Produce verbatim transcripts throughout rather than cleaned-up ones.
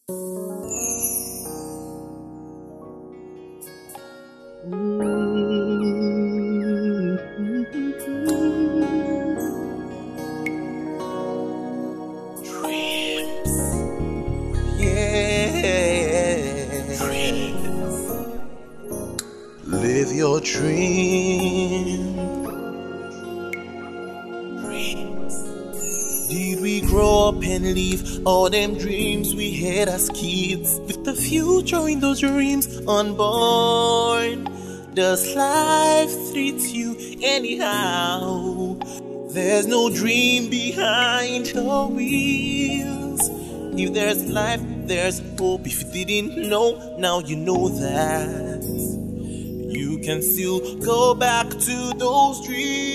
Live your dream. Did we grow up and live all them dreams we had as kids, with the future in those dreams unborn? Does life treat you anyhow? There's no dream behind your wheels. If there's life, there's hope. If you didn't know, now you know that. You can still go back to those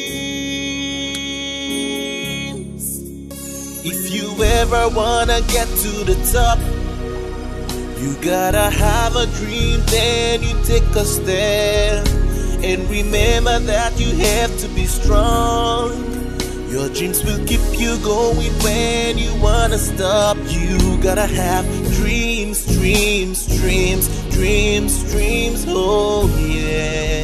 dreams. If you ever wanna get to the top, you gotta have a dream, then you take a step. And remember that you have to be strong. Your dreams will keep you going when you wanna stop. You gotta have dreams, dreams, dreams, dreams, dreams, oh yeah.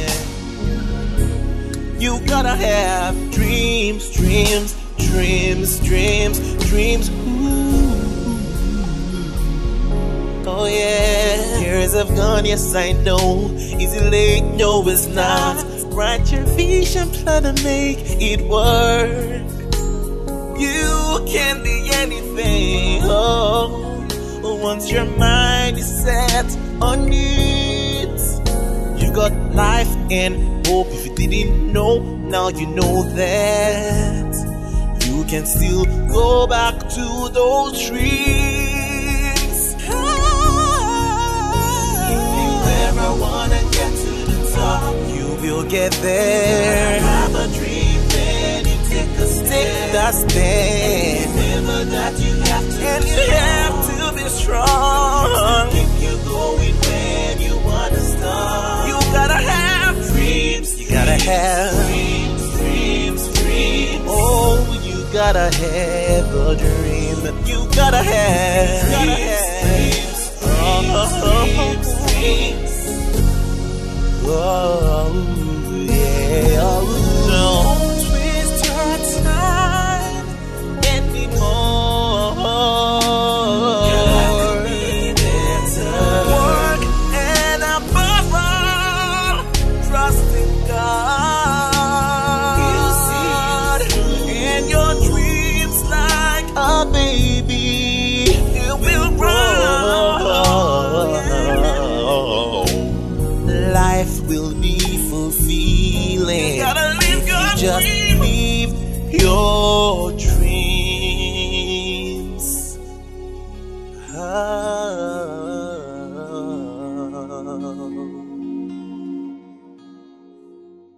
You gotta have dreams, dreams, dreams, dreams, dreams, ooh. Oh yeah. Years have gone, yes I know. Is it late? No it's not. Write your vision, plan and make it work. You can be anything, oh, once your mind is set on it. You got life and hope. If you didn't know, now you know that. You can still go back to those dreams. If you ever wanna get to the top, you will get there. Have a dream, then you take a step. Take that step. Remember that you have to, and you have to be strong. Keep you going when you wanna stop. You gotta have dreams. You gotta have dreams, dreams, dreams. Oh, you gotta have a dream. You gotta have dreams, dreams, dreams, dreams. Oh yeah. Don't waste your time anymore. You have to be better. Work and above all, trust in God. You see, and your dreams like a baby, it will grow. Life will be fulfilling. You gotta live your dream. Just live your